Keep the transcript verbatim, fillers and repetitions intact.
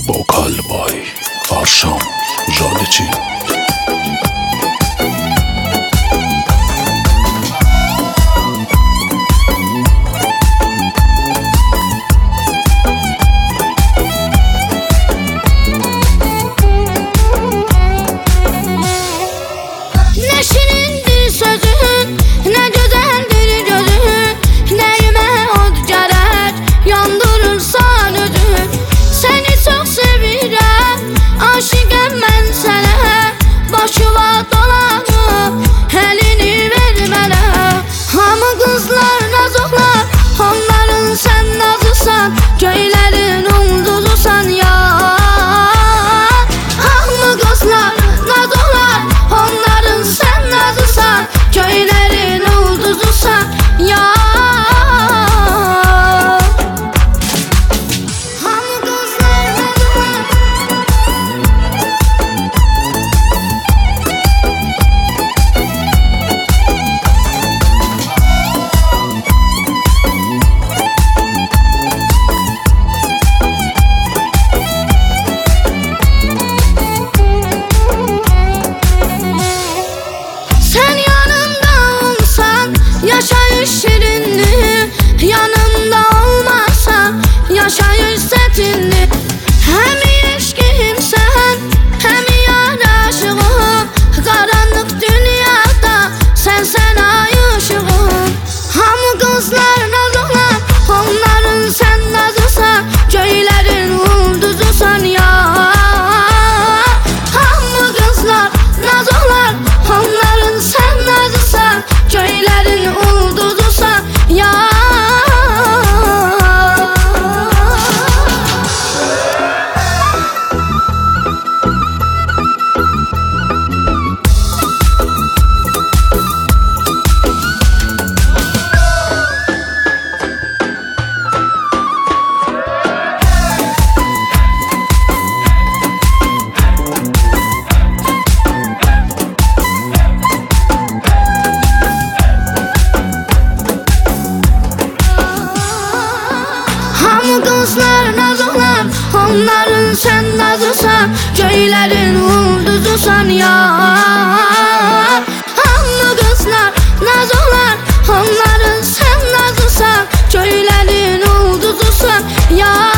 Vokal by Arşam Jadeci. Ne şirindir sözün, ne güzeldir gözün, neyime od gerek, yandırırsan özün. Seni çok sevirəm, aşıqəm mən sənə, başıma dolanıb, elini ver mənə. Hamı qızlar nazıqlar, onların sən nazısan, göylərin ulduzusan ya. Hamı qızlar nazıqlar, onların sən nazısan, göylərin ulduzusan ya. Hamı qızlar nazıqlar, sen yanımda olsan yaşayış şirinli, yanımda olmazsan yaşayış setinli. Hem eşkim sen, hem yar aşığım, karanlık dünyada sen sen ay ışığım. Hamı kızlar nazıqlar, onların sen nazısan, göylərin ulduzusan ya. Hamı kızlar nazıqlar, onların sen nazısan, göylərin ulduzusan ya. Hamı qızlar nazıqlar, onların sen nazısan, göylərin ulduzusan ya. Hamı qızlar nazıqlar, onların sen nazısan, göylərin ulduzusan ya.